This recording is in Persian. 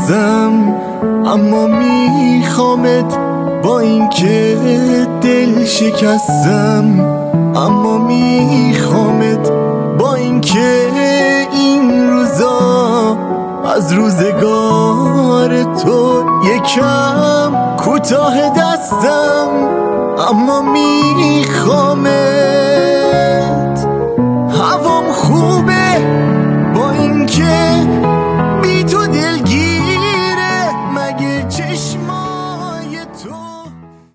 هستم، اما میخوامت با اینکه دل شکستم، اما میخوامت با اینکه این روزا از روزگار تو یکم کوتاه دستم، اما میخوامت